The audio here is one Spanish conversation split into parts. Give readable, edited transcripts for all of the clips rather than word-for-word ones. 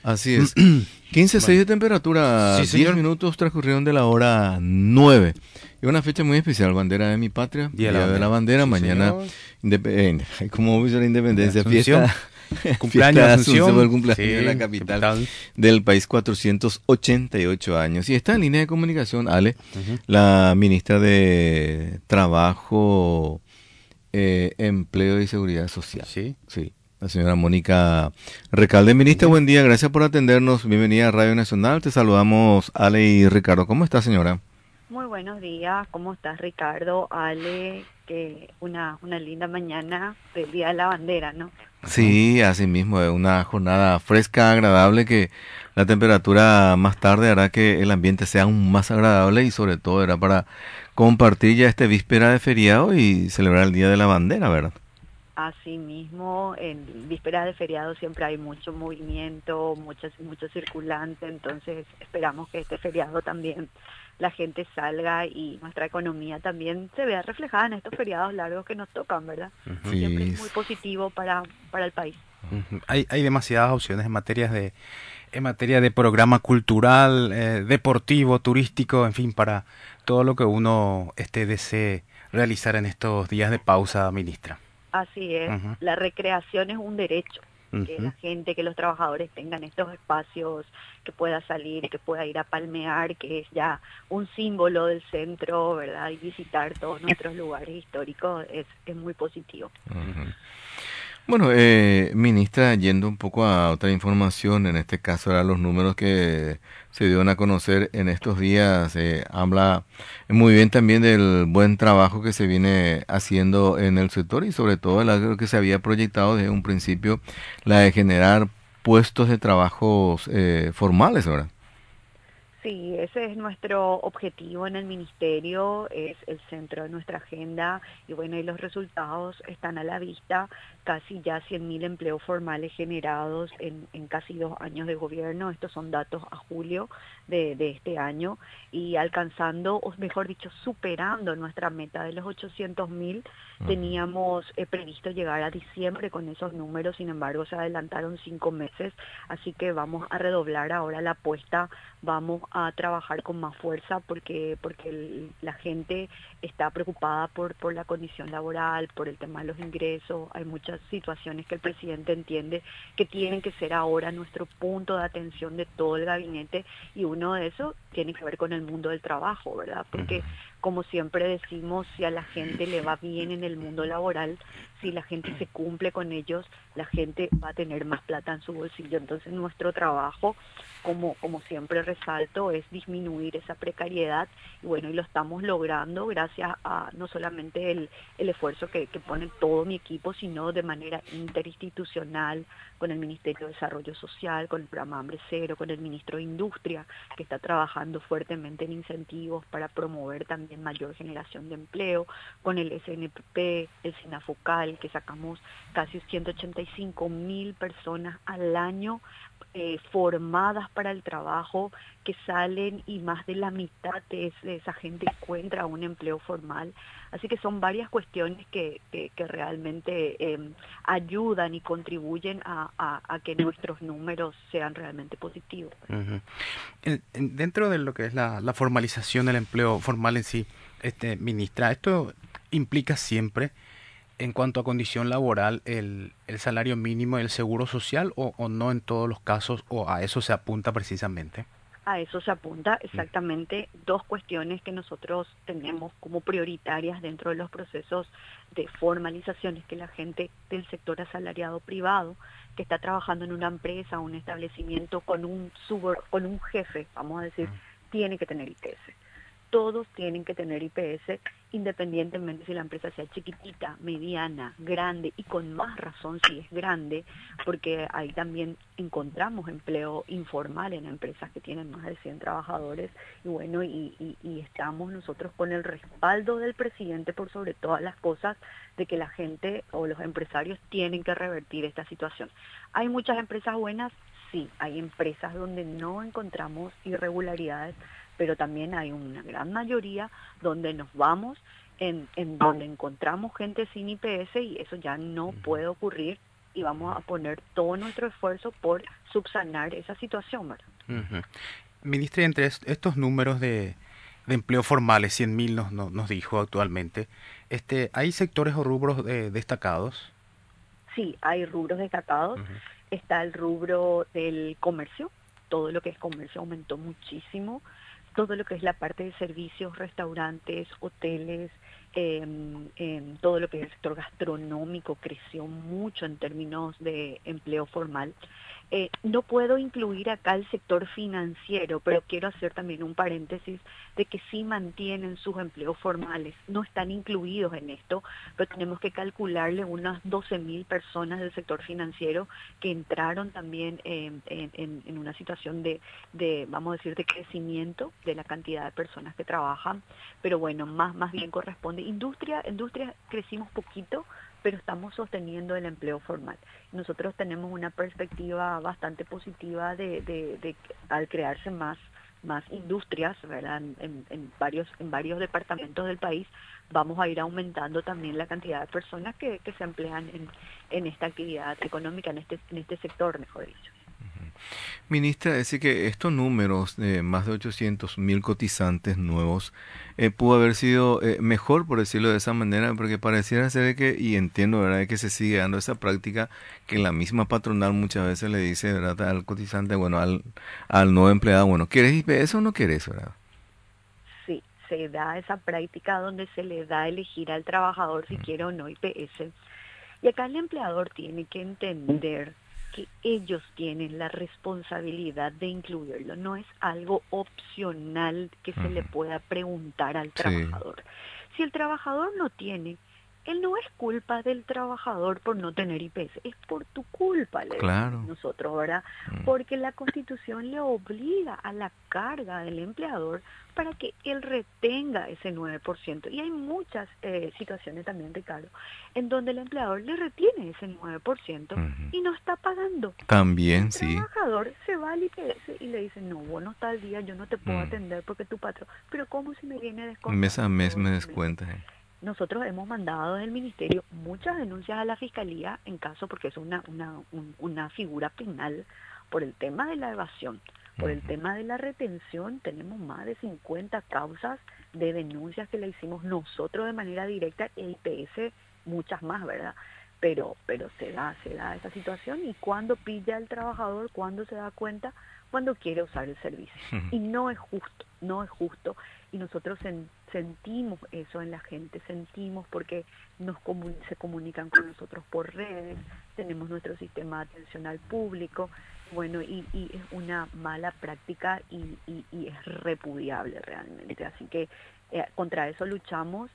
Así es. 15,6 Bueno, de temperatura, sí, 10 señor. minutos transcurrieron de la hora 9. Es una fecha muy especial, bandera de mi patria, Día de la Día de la Bandera. Bandera, Sí, mañana, señor. como dice la De independencia, Asunción. fiesta, Cumpleaños fiesta de de Asunción por el Asunción. cumpleaños de la Sí, capital capital. del país, 488 años. Y está en línea de comunicación, Ale, Ujú. la ministra de Trabajo, Empleo y Seguridad Social. Sí. Sí, la señora Mónica Recalde. Ministra, Ujú. buen día, gracias por atendernos. Bienvenida a Radio Nacional. Te saludamos, Ale y Ricardo. ¿Cómo está, señora? Muy buenos días, ¿cómo estás, Ricardo? Ale, que una linda mañana del Día de la Bandera, ¿no? Ujú. Sí, así mismo, es una jornada fresca, agradable, que la temperatura más tarde hará que el ambiente sea aún más agradable y sobre todo era para compartir ya este víspera de feriado y celebrar el Día de la Bandera, ¿verdad? Asimismo, en vísperas de feriado siempre hay mucho movimiento, mucho circulante, entonces esperamos que este feriado también la gente salga y nuestra economía también se vea reflejada en estos feriados largos que nos tocan, ¿verdad? Ujú. Siempre es Sí, muy positivo para el país. Ujú. Hay demasiadas opciones en materia de programa cultural, deportivo, turístico, en fin, para todo lo que uno desee realizar en estos días de pausa, ministra. Así es, Ujú. la recreación es un derecho, que la Ujú. gente, que los trabajadores tengan estos espacios, que pueda salir, que pueda ir a palmear, que es ya un símbolo del centro, ¿verdad? Y visitar todos nuestros lugares históricos es muy positivo. Ujú. bueno, ministra, yendo un poco a otra información, en este caso eran los números que se dieron a conocer en estos días, habla muy bien también del buen trabajo que se viene haciendo en el sector y sobre todo el algo que se había proyectado desde un principio, la de generar puestos de trabajos formales, ¿verdad? Sí, ese es nuestro objetivo en el ministerio, es el centro de nuestra agenda y bueno, y los resultados están a la vista, casi ya 100.000 empleos formales generados en casi 2 años de gobierno, estos son datos a julio de este año y alcanzando, o mejor dicho, superando nuestra meta de los 800.000, teníamos previsto llegar a diciembre con esos números, sin embargo se adelantaron 5 meses, así que vamos a redoblar ahora la apuesta, vamos a trabajar con más fuerza porque la gente está preocupada por la condición laboral, por el tema de los ingresos. Hay muchas situaciones que el presidente entiende que tienen que ser ahora nuestro punto de atención de todo el gabinete y uno de esos tiene que ver con el mundo del trabajo, ¿verdad? Porque como siempre decimos, si a la gente le va bien en el mundo laboral, si la gente se cumple con ellos, la gente va a tener más plata en su bolsillo. Entonces nuestro trabajo, como siempre resalto, es disminuir esa precariedad y bueno, y lo estamos logrando gracias a no solamente el esfuerzo que pone todo mi equipo, sino de manera interinstitucional, con el Ministerio de Desarrollo Social, con el programa Hambre Cero, con el Ministro de Industria, que está trabajando fuertemente en incentivos para promover también mayor generación de empleo, con el SNPP, el SINAFOCAL, que sacamos casi 185.000 personas al año formadas para el trabajo, que salen y más de la mitad de esa gente encuentra un empleo formal. Así que son varias cuestiones que realmente ayudan y contribuyen a que nuestros números sean realmente positivos. Ujú. Dentro de lo que es la formalización del empleo formal en sí, ministra, esto implica siempre, en cuanto a condición laboral, el salario mínimo y el seguro social, o no en todos los casos, o a eso se apunta precisamente. A eso se apunta exactamente dos cuestiones que nosotros tenemos como prioritarias dentro de los procesos de formalización, es que la gente del sector asalariado privado que está trabajando en una empresa, un establecimiento con un jefe, vamos a decir, tiene que tener ITS. Todos tienen que tener IPS, independientemente si la empresa sea chiquitita, mediana, grande y con más razón si es grande, porque ahí también encontramos empleo informal en empresas que tienen más de 100 trabajadores y bueno, y estamos nosotros con el respaldo del presidente por sobre todas las cosas de que la gente o los empresarios tienen que revertir esta situación. ¿Hay muchas empresas buenas? Sí, hay empresas donde no encontramos irregularidades, pero también hay una gran mayoría donde nos vamos, en donde encontramos gente sin IPS y eso ya no puede ocurrir y vamos a poner todo nuestro esfuerzo por subsanar esa situación, ¿verdad? Ujú. Ministra, entre estos números de empleo formales, 100.000 nos dijo actualmente, ¿hay sectores o rubros destacados? Sí, hay rubros destacados. Ujú. Está el rubro del comercio. Todo lo que es comercio aumentó muchísimo. Todo lo que es la parte de servicios, restaurantes, hoteles, todo lo que es el sector gastronómico creció mucho en términos de empleo formal. No puedo incluir acá el sector financiero, pero quiero hacer también un paréntesis de que sí mantienen sus empleos formales, no están incluidos en esto, pero tenemos que calcularle unas 12.000 personas del sector financiero que entraron también en una situación vamos a decir, de crecimiento de la cantidad de personas que trabajan, pero bueno, más bien corresponde. Industria crecimos poquito, pero estamos sosteniendo el empleo formal. Nosotros tenemos una perspectiva bastante positiva de al crearse más industrias, ¿verdad? En varios departamentos del país, vamos a ir aumentando también la cantidad de personas que se emplean en esta actividad económica, en este sector, mejor dicho. Ministra, es decir que estos números de más de 800.000 cotizantes nuevos pudo haber sido mejor, por decirlo de esa manera, porque pareciera ser que, y entiendo, ¿verdad?, que se sigue dando esa práctica que la misma patronal muchas veces le dice, ¿verdad?, al cotizante, bueno, al nuevo empleado, bueno, ¿quieres IPS o no quieres, verdad? Sí, se da esa práctica donde se le da a elegir al trabajador si quiere o no IPS. Y acá el empleador tiene que entender que ellos tienen la responsabilidad de incluirlo, no es algo opcional que se le Ujú. pueda preguntar al Sí, trabajador. Si el trabajador no tiene, él no es culpa del trabajador por no tener IPS, es por tu culpa, le decimos claro. nosotros, ¿verdad? Mm. Porque la Constitución le obliga a la carga del empleador para que él retenga ese 9%. Y hay muchas situaciones también, Ricardo, en donde el empleador le retiene ese 9% Ujú. y no está pagando. Y el También, sí. trabajador se va al IPS y le dice, no, vos no está al día, yo no te puedo Mm. atender porque tu patrón, pero ¿cómo si me viene Mes a descontando mes todos me los meses? descuentas. Nosotros hemos mandado del ministerio muchas denuncias a la fiscalía en caso, porque es una figura penal por el tema de la evasión, por el Ujú. tema de la retención. Tenemos más de 50 causas de denuncias que le hicimos nosotros de manera directa e IPS, muchas más, ¿verdad? Pero se da esa situación, y cuando pilla al trabajador, cuando se da cuenta, cuando quiere usar el servicio. Y no es justo, no es justo. Y nosotros sentimos eso en la gente, sentimos porque se comunican con nosotros por redes, tenemos nuestro sistema de atención al público, bueno, y es una mala práctica y es repudiable realmente. Así que contra eso luchamos,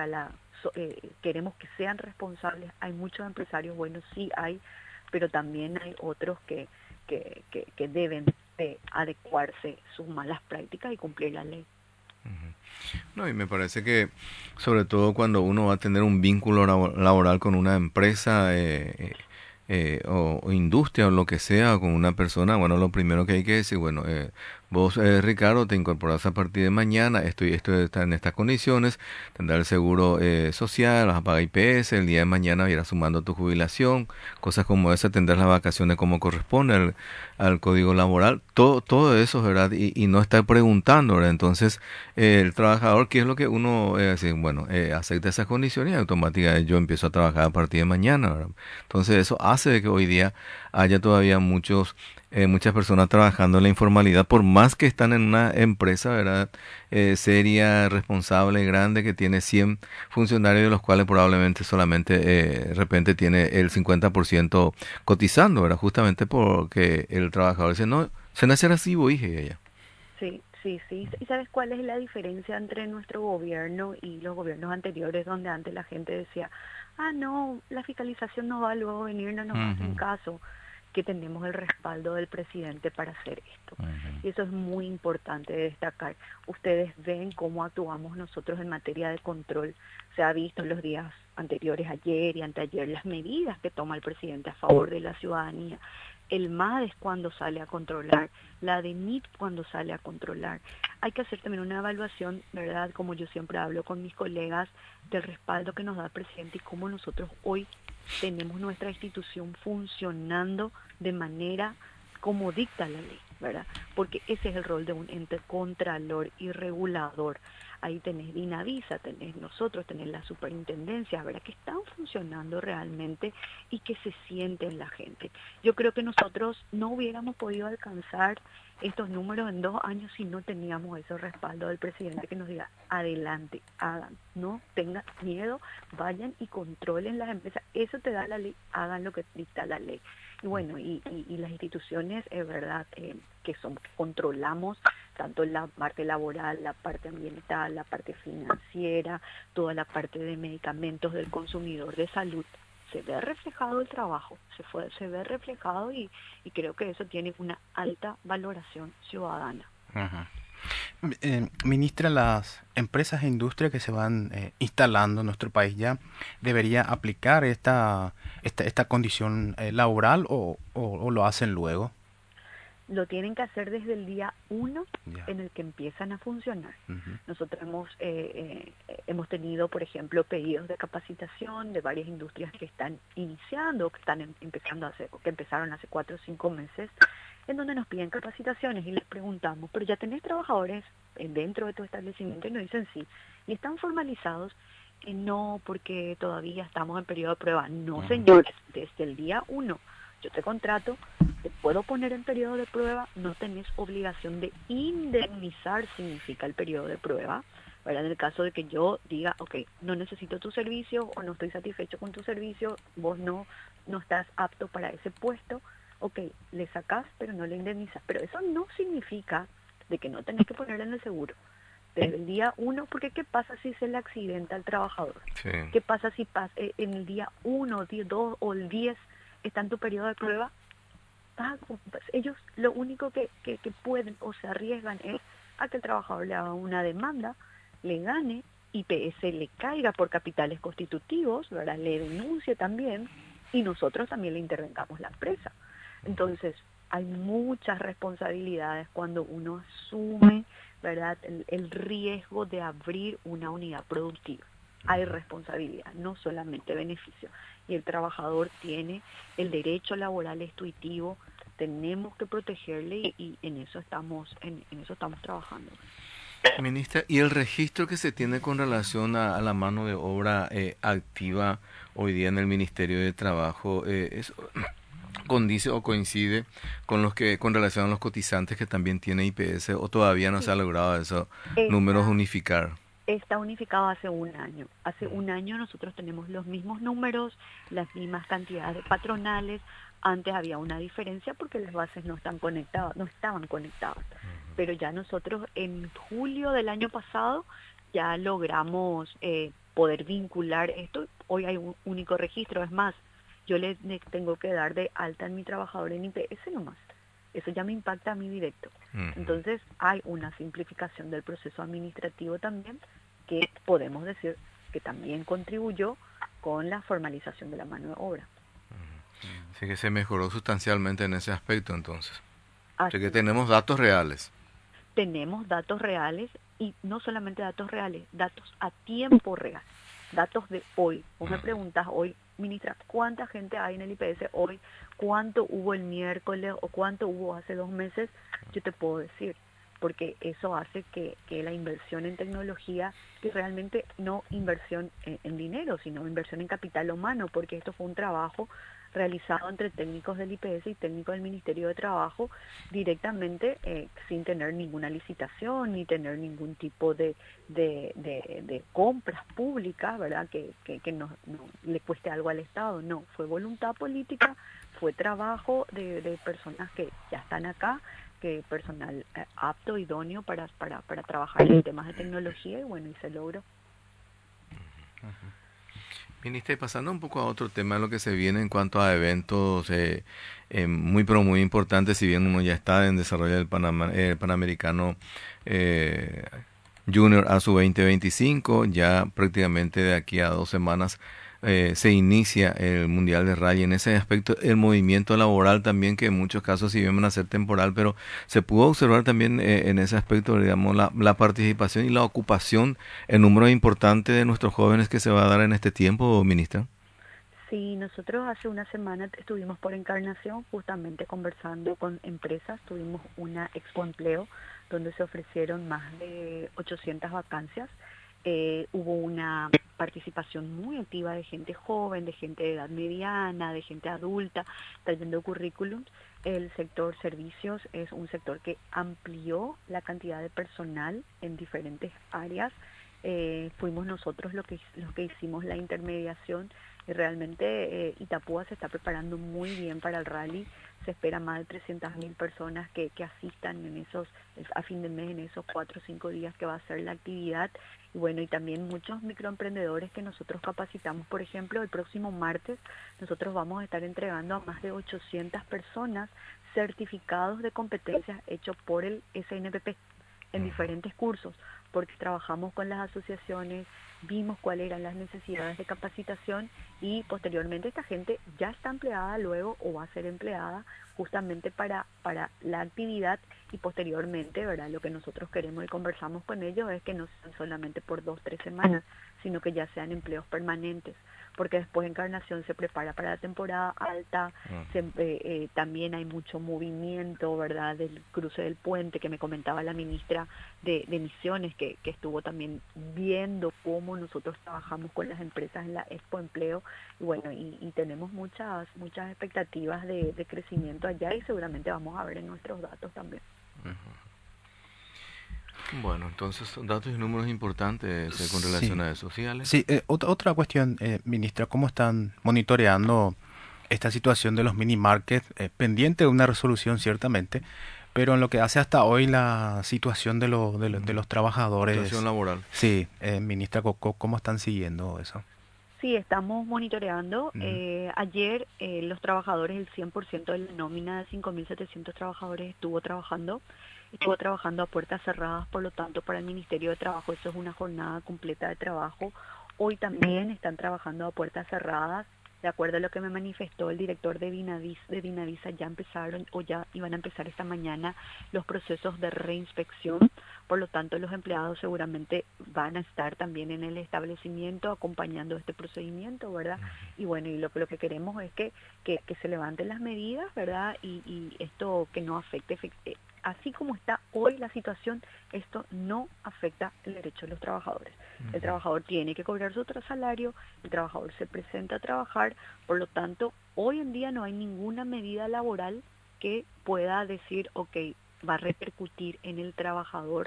queremos que sean responsables. Hay muchos empresarios buenos, sí hay, pero también hay otros que deben de adecuarse sus malas prácticas y cumplir la ley. No, y me parece que sobre todo cuando uno va a tener un vínculo laboral con una empresa o industria o lo que sea, con una persona, bueno, lo primero que hay que decir, bueno, vos, Ricardo, te incorporas a partir de mañana, esto está en estas condiciones, tendrás el seguro social, vas a pagar IPS, el día de mañana irás sumando tu jubilación, cosas como esa, tendrás las vacaciones como corresponde al código laboral, todo eso, ¿verdad? Y no estar preguntando, ¿verdad? Entonces, el trabajador, ¿qué es lo que uno dice? Bueno, acepta esas condiciones y automáticamente yo empiezo a trabajar a partir de mañana, ¿verdad? Entonces eso hace de que hoy día haya todavía muchas personas trabajando en la informalidad, por más que están en una empresa, ¿verdad? Seria, responsable, grande, que tiene 100 funcionarios, de los cuales probablemente solamente de repente tiene el 50% cotizando, ¿verdad? Justamente porque el trabajador dice, no, se nace así, voy, dije ella. Sí, sí, sí. ¿Y sabes cuál es la diferencia entre nuestro gobierno y los gobiernos anteriores, donde antes la gente decía, ah, no, la fiscalización no va luego a venir, no nos hacen Ujú, caso? Que tenemos el respaldo del presidente para hacer esto. ujú. Y eso es muy importante de destacar. Ustedes ven cómo actuamos nosotros en materia de control. Se ha visto en los días anteriores, ayer y anteayer, las medidas que toma el presidente a favor de la ciudadanía. el MADES cuando sale a controlar, la DENIT cuando sale a controlar. Hay que hacer también una evaluación, ¿verdad? Como yo siempre hablo con mis colegas, del respaldo que nos da el presidente y cómo nosotros hoy tenemos nuestra institución funcionando de manera como dicta la ley, ¿verdad? Porque ese es el rol de un ente contralor y regulador. Ahí tenés Dinavisa, tenés nosotros, tenés la superintendencia, ¿verdad? Que están funcionando realmente y que se siente en la gente. Yo creo que nosotros no hubiéramos podido alcanzar estos números en 2 años si no teníamos ese respaldo del presidente que nos diga, adelante, hagan, no tengan miedo, vayan y controlen las empresas. Eso te da la ley, hagan lo que dicta la ley. Y bueno, y las instituciones, es verdad, que controlamos tanto la parte laboral, la parte ambiental, la parte financiera, toda la parte de medicamentos del consumidor de salud. Se ve reflejado el trabajo, se ve reflejado y creo que eso tiene una alta valoración ciudadana. Ministra, las empresas e industrias que se van instalando en nuestro país ya debería aplicar esta condición laboral o lo hacen luego. Lo tienen que hacer desde el día 1 en el que empiezan a funcionar. Nosotros hemos tenido, por ejemplo, pedidos de capacitación de varias industrias que están iniciando, que están empezando que empezaron hace 4 o 5 meses, en donde nos piden capacitaciones y les preguntamos, pero ya tenés trabajadores dentro de tu establecimiento, y nos dicen sí, y están formalizados. No, porque todavía estamos en periodo de prueba. No, señores, desde el día 1 yo te contrato, te puedo poner en periodo de prueba, no tenés obligación de indemnizar, significa el periodo de prueba, ¿verdad? En el caso de que yo diga, ok, no necesito tu servicio o no estoy satisfecho con tu servicio, vos no estás apto para ese puesto, ok, le sacás pero no le indemnizas. Pero eso no significa de que no tenés que poner en el seguro desde el día 1, porque ¿qué pasa si se le accidenta al trabajador? Sí. ¿Qué pasa si en el día 1, 2 o el 10 está en tu periodo de prueba? Ellos lo único que pueden o se arriesgan es a que el trabajador le haga una demanda, le gane, IPS le caiga por capitales constitutivos, ¿verdad? Le denuncie también y nosotros también le intervengamos la empresa. Entonces, hay muchas responsabilidades cuando uno asume, ¿verdad?, el riesgo de abrir una unidad productiva. Hay responsabilidad, no solamente beneficio. Y el trabajador tiene el derecho laboral intuitivo, tenemos que protegerle y en eso estamos trabajando. Ministra, ¿y el registro que se tiene con relación a la mano de obra activa hoy día en el Ministerio de Trabajo condice o coincide con relación a los cotizantes que también tiene IPS o todavía no se ha logrado esos números unificar? Está unificado hace 1 año. Hace 1 año nosotros tenemos los mismos números, las mismas cantidades patronales. Antes había una diferencia porque las bases no estaban conectadas. Pero ya nosotros en julio del año pasado ya logramos poder vincular esto. Hoy hay un único registro, es más, yo le tengo que dar de alta en mi trabajador en IPS nomás. Eso ya me impacta a mí directo. Entonces hay una simplificación del proceso administrativo también que podemos decir que también contribuyó con la formalización de la mano de obra. Así que se mejoró sustancialmente en ese aspecto entonces. Así que tenemos datos reales. Tenemos datos reales y no solamente datos reales, datos a tiempo real, datos de hoy. Vos me preguntas hoy, ministra, ¿cuánta gente hay en el IPS hoy? ¿Cuánto hubo el miércoles o cuánto hubo hace 2 meses? Yo te puedo decir, porque eso hace que la inversión en tecnología, que realmente no inversión en dinero, sino inversión en capital humano, porque esto fue un trabajo realizado entre técnicos del IPS y técnicos del Ministerio de Trabajo directamente, sin tener ninguna licitación ni tener ningún tipo de compras públicas, ¿verdad? Que no le cueste algo al Estado. No, fue voluntad política, fue trabajo de personas que ya están acá, que personal apto, idóneo para trabajar en temas de tecnología, y bueno, y se logró. Ministra, y pasando un poco a otro tema, lo que se viene en cuanto a eventos muy pero muy importantes, si bien uno ya está en desarrollo del Panamericano Junior ASU 2025, ya prácticamente de aquí a 2 semanas se inicia el Mundial de Rally. En ese aspecto, el movimiento laboral también, que en muchos casos sí vienen a ser temporal, pero se pudo observar también en ese aspecto, digamos, la participación y la ocupación, el número importante de nuestros jóvenes que se va a dar en este tiempo, ministra. Sí, nosotros hace una semana estuvimos por Encarnación justamente conversando con empresas, tuvimos una expo empleo donde se ofrecieron más de 800 vacancias. Hubo una participación muy activa de gente joven, de gente de edad mediana, de gente adulta, trayendo currículums. El sector servicios es un sector que amplió la cantidad de personal en diferentes áreas. Fuimos nosotros los que hicimos la intermediación y realmente Itapúa se está preparando muy bien para el rally. Se espera más de 300.000 personas que asistan a fin de mes en esos 4 o 5 días que va a ser la actividad. Y bueno, y también muchos microemprendedores que nosotros capacitamos. Por ejemplo, el próximo martes nosotros vamos a estar entregando a más de 800 personas certificados de competencias hechos por el SNPP en diferentes cursos, porque trabajamos con las asociaciones, vimos cuáles eran las necesidades de capacitación y posteriormente esta gente ya está empleada luego o va a ser empleada justamente para la actividad y posteriormente, ¿verdad? Lo que nosotros queremos y conversamos con ellos es que no sean solamente por 2 o 3 semanas, sino que ya sean empleos permanentes, porque después Encarnación se prepara para la temporada alta, también hay mucho movimiento, ¿verdad? Del cruce del puente que me comentaba la ministra de Misiones, que estuvo también viendo cómo nosotros trabajamos con las empresas en la Expo Empleo, y bueno, y tenemos muchas expectativas de crecimiento allá y seguramente vamos a ver en nuestros datos también. Bueno, entonces son datos y números importantes con relación Sí, a eso. ¿Sí, Ale? sí. Otra cuestión, ministra, ¿cómo están monitoreando esta situación de los mini markets? Pendiente de una resolución, ciertamente, pero en lo que hace hasta hoy la situación de Mm, los situación trabajadores, laboral. sí, ministra, ¿cómo están siguiendo eso? Sí, estamos monitoreando. Ujú. Ayer los trabajadores, el 100% de la nómina de 5.700 trabajadores estuvo trabajando a puertas cerradas, por lo tanto para el Ministerio de Trabajo eso es una jornada completa de trabajo. Hoy también están trabajando a puertas cerradas. De acuerdo a lo que me manifestó el director de Dinavisa, ya empezaron o ya iban a empezar esta mañana los procesos de reinspección. Por lo tanto, los empleados seguramente van a estar también en el establecimiento acompañando este procedimiento, ¿verdad? Y bueno, y lo que queremos es que se levanten las medidas, ¿verdad? Y esto que no afecte, así como está hoy la situación, esto no afecta el derecho de los trabajadores. El trabajador tiene que cobrar su otro salario, el trabajador se presenta a trabajar, por lo tanto, hoy en día no hay ninguna medida laboral que pueda decir, ok, va a repercutir en el trabajador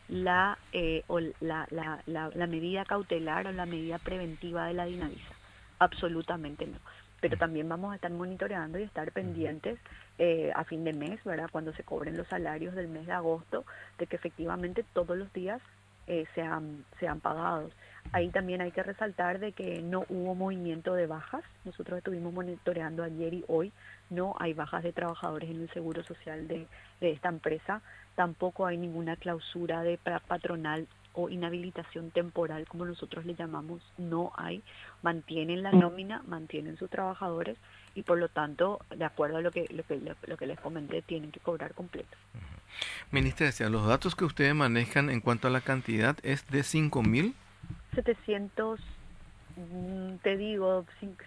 la medida cautelar o la medida preventiva de la Dinavisa. Absolutamente no. Pero también vamos a estar monitoreando y estar pendientes a fin de mes, ¿verdad? Cuando se cobren los salarios del mes de agosto, de que efectivamente todos los días sean pagados. Ahí también hay que resaltar de que no hubo movimiento de bajas. Nosotros estuvimos monitoreando ayer y hoy. No hay bajas de trabajadores en el seguro social de esta empresa. Tampoco hay ninguna clausura de patronal o inhabilitación temporal, como nosotros le llamamos. No hay. Mantienen la nómina, mantienen sus trabajadores y por lo tanto, de acuerdo a lo que les comenté, tienen que cobrar completo. Ministra, decía, los datos que ustedes manejan en cuanto a la cantidad es de 5.000. 700, te digo,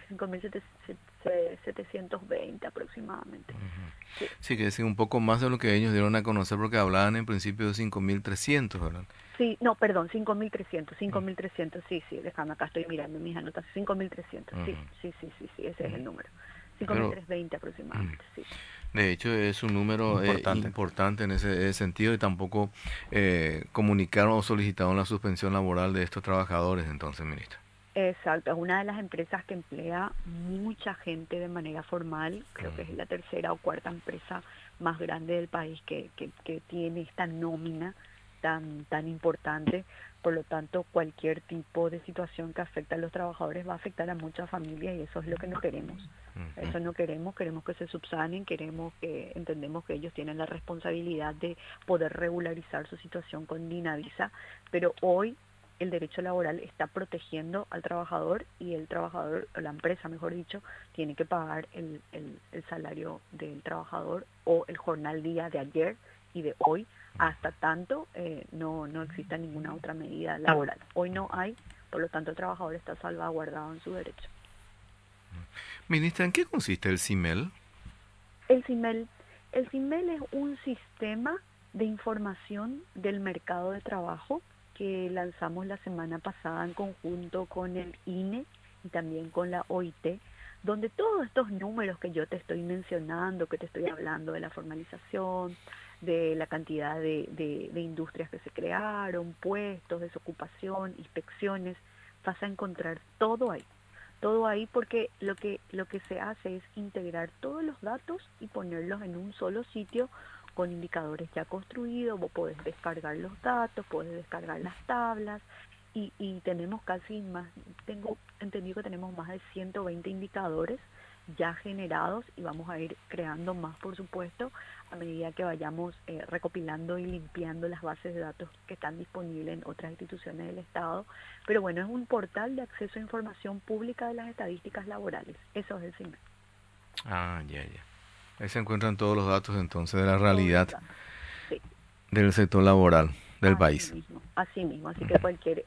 5.720 aproximadamente. Sí. Sí, que es un poco más de lo que ellos dieron a conocer porque hablaban en principio de 5.300, ¿verdad? Sí, no, perdón, 5.300, sí, déjame, acá estoy mirando mis anotaciones, 5.300, sí, Ujú. sí, ese es el número. cinco mil Pero trescientos veinte aproximadamente, sí. de hecho es un número Importante. importante en ese sentido y tampoco comunicaron o solicitaron la suspensión laboral de estos trabajadores entonces, ministra. Exacto, es una de las empresas que emplea mucha gente de manera formal, creo que es la tercera o cuarta empresa más grande del país que tiene esta nómina tan importante. Por lo tanto, cualquier tipo de situación que afecte a los trabajadores va a afectar a muchas familias y eso es lo que no queremos. Ujú. Eso no queremos que se subsanen, entendemos que ellos tienen la responsabilidad de poder regularizar su situación con Dinavisa, pero hoy el derecho laboral está protegiendo al trabajador y el trabajador, o la empresa mejor dicho, tiene que pagar el salario del trabajador o el jornal día de ayer y de hoy, hasta tanto no exista ninguna otra medida laboral. Hoy no hay, por lo tanto el trabajador está salvaguardado en su derecho. Ministra, ¿en qué consiste el CIMEL? El CIMEL es un sistema de información del mercado de trabajo que lanzamos la semana pasada en conjunto con el INE y también con la OIT, donde todos estos números que yo te estoy mencionando, que te estoy hablando de la formalización, de la cantidad de industrias que se crearon, puestos, desocupación, inspecciones, vas a encontrar todo ahí porque lo que se hace es integrar todos los datos y ponerlos en un solo sitio con indicadores ya construidos. Vos podés descargar los datos, podés descargar las tablas y tenemos tengo entendido que tenemos más de 120 indicadores ya generados y vamos a ir creando más, por supuesto, a medida que vayamos recopilando y limpiando las bases de datos que están disponibles en otras instituciones del Estado. Pero bueno, es un portal de acceso a información pública de las estadísticas laborales. Eso es el CIMEL. Ah, ya. Ahí se encuentran todos los datos entonces de la realidad Sí. del sector laboral del país. Así mismo. Así que cualquier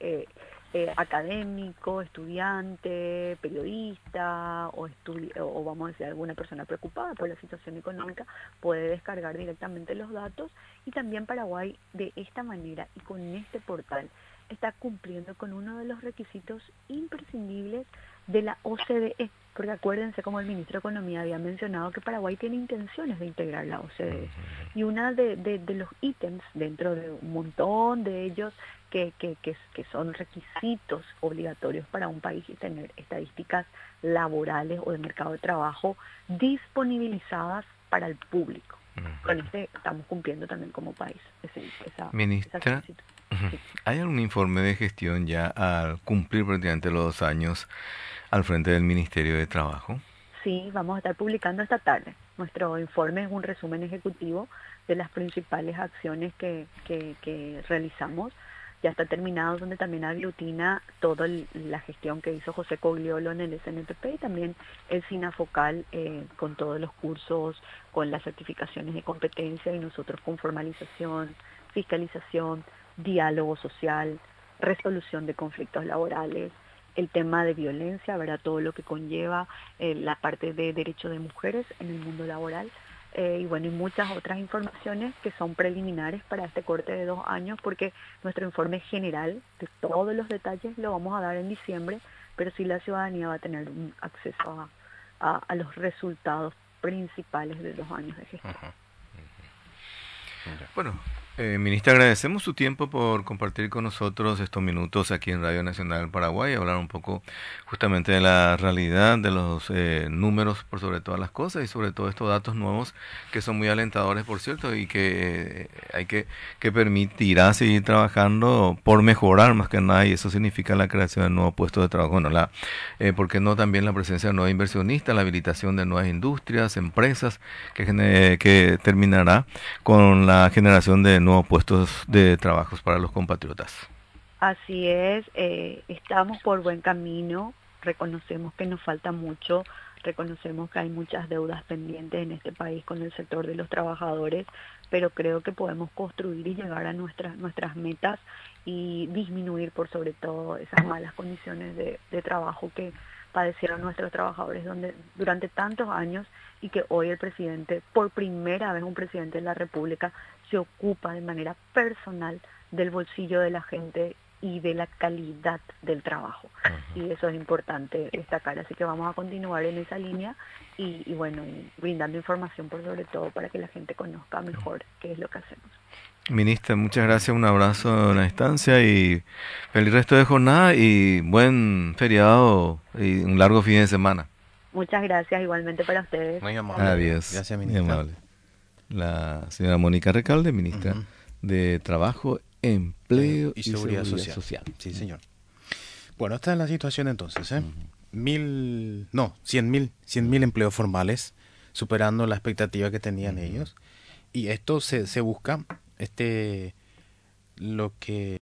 académico, estudiante, periodista o vamos a decir alguna persona preocupada por la situación económica puede descargar directamente los datos. Y también Paraguay de esta manera y con este portal está cumpliendo con uno de los requisitos imprescindibles de la OCDE, porque acuérdense, como el ministro de Economía había mencionado, que Paraguay tiene intenciones de integrar la OCDE. Y una de los ítems dentro de un montón de ellos que son requisitos obligatorios para un país y tener estadísticas laborales o de mercado de trabajo disponibilizadas para el público. Con estamos cumpliendo también como país. Ministra, ¿hay algún informe de gestión ya al cumplir prácticamente los 2 años al frente del Ministerio de Trabajo? Sí, vamos a estar publicando esta tarde. Nuestro informe es un resumen ejecutivo de las principales acciones que realizamos. Ya está terminado, donde también aglutina toda la gestión que hizo José Cogliolo en el SNPP y también el SINAFOCAL con todos los cursos, con las certificaciones de competencia y nosotros con formalización, fiscalización, diálogo social, resolución de conflictos laborales, el tema de violencia, ¿verdad? Todo lo que conlleva la parte de derechos de mujeres en el mundo laboral. Y bueno, y muchas otras informaciones que son preliminares para este corte de 2 años, porque nuestro informe general de todos los detalles lo vamos a dar en diciembre, pero sí la ciudadanía va a tener un acceso a los resultados principales de 2 años de gestión. Bueno, ministra, agradecemos su tiempo por compartir con nosotros estos minutos aquí en Radio Nacional del Paraguay, hablar un poco justamente de la realidad, de los números por sobre todas las cosas y sobre todo estos datos nuevos que son muy alentadores, por cierto, y que hay que permitirá seguir trabajando por mejorar más que nada, y eso significa la creación de nuevos puestos de trabajo. Bueno, ¿por qué no también la presencia de nuevos inversionistas, la habilitación de nuevas industrias, empresas, que terminará con la generación de nuevos puestos de trabajos para los compatriotas? Así es, estamos por buen camino, reconocemos que nos falta mucho, reconocemos que hay muchas deudas pendientes en este país con el sector de los trabajadores, pero creo que podemos construir y llegar a nuestras metas y disminuir por sobre todo esas malas condiciones de trabajo que padecieron nuestros trabajadores durante tantos años, y que hoy el presidente, por primera vez un presidente de la República, se ocupa de manera personal del bolsillo de la gente y de la calidad del trabajo. Y eso es importante destacar, así que vamos a continuar en esa línea y bueno, brindando información por sobre todo para que la gente conozca mejor qué es lo que hacemos. Ministra, muchas gracias, un abrazo en la distancia y feliz resto de jornada y buen feriado y un largo fin de semana. Muchas gracias, igualmente para ustedes. Muy amable. Adiós. Gracias, ministra. Muy amable. La señora Mónica Recalde, ministra de Trabajo, Empleo y Seguridad Social. Sí, señor. Bueno, esta es la situación entonces, 100.000 empleos formales, superando la expectativa que tenían ellos. Y esto se busca, lo que